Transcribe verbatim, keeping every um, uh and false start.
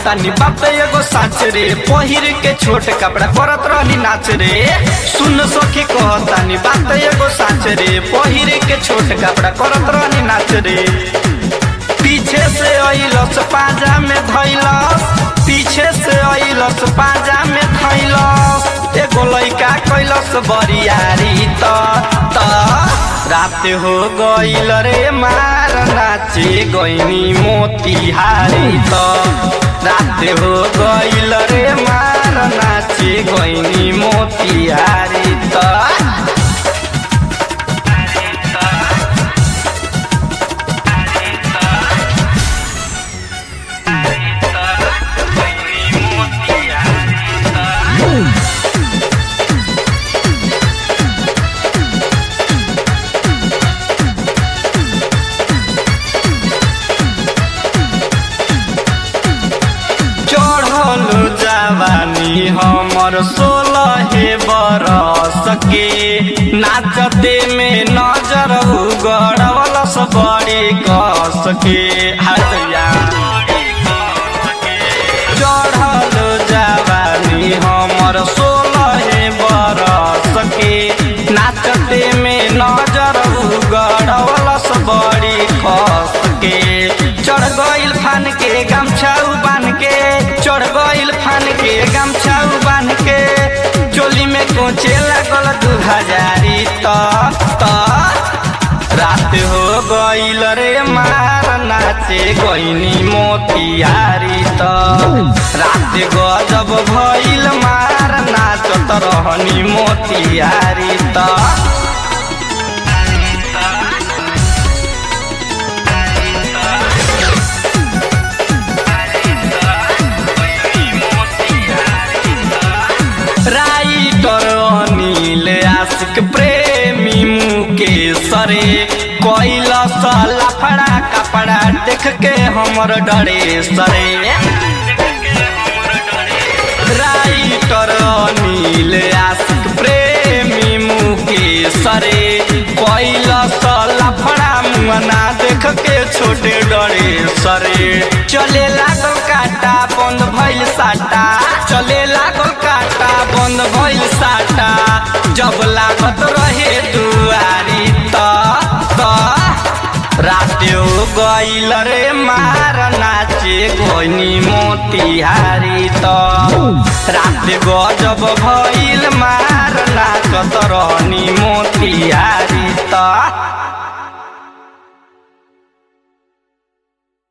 कहतानी बात एगो साच रे, पहिर के छोट कपड़ा करत रहनी नाच रे। सुन सखी कहतानी बात एगो साच रे, पहिर के छोट कपड़ा करत रहनी नाच रे। पीछे से अइलस पाजा में धइलस, पीछे से अइलस पाजा में धइलस, एगो लइका कैलस बरियारी त त रात हो गइल रे मार नाचे गइनी मोतिहारी त रात हो गइल रे मार नाचे गइनी मोतिहारी त जवानी हमर सोलह बरस के, नाचते में नजर गड़वलस बड़ी कस के। हरिया चढ़ल जवानी हमर सोलह बरस के, नाचते में नजर गड़वलस बड़ी कस के। चढ़ गइल फान के गमछा बान के, चढ़ गइल फान के गमछा बान के, चोली में कोचे लागल दू हजारी त त रात हो गइल रे मार नाचे गइनी मोतिहारी त रात गजब भइल मार नाचत रहनी मोतिहारी त। राइटर अनिल आशिक प्रेमी मुकेश रे, कैलस लफड़ा कपड़ा देख के हमर डरे सरे। राइटर अनिल आशिक प्रेमी मुकेश रे, कैलस लफड़ा मुना देख के छोटे डरे सरे। चले लागल काटा बंद भइल साटा, चले लागल काटा बंद भइल साटा, जब लागत रहे दुआरी त त रात हो गइल रे मार नाचे गइनी मोतिहारी त रात गजब भइल मार नाचत रहनी मोतिहारी त।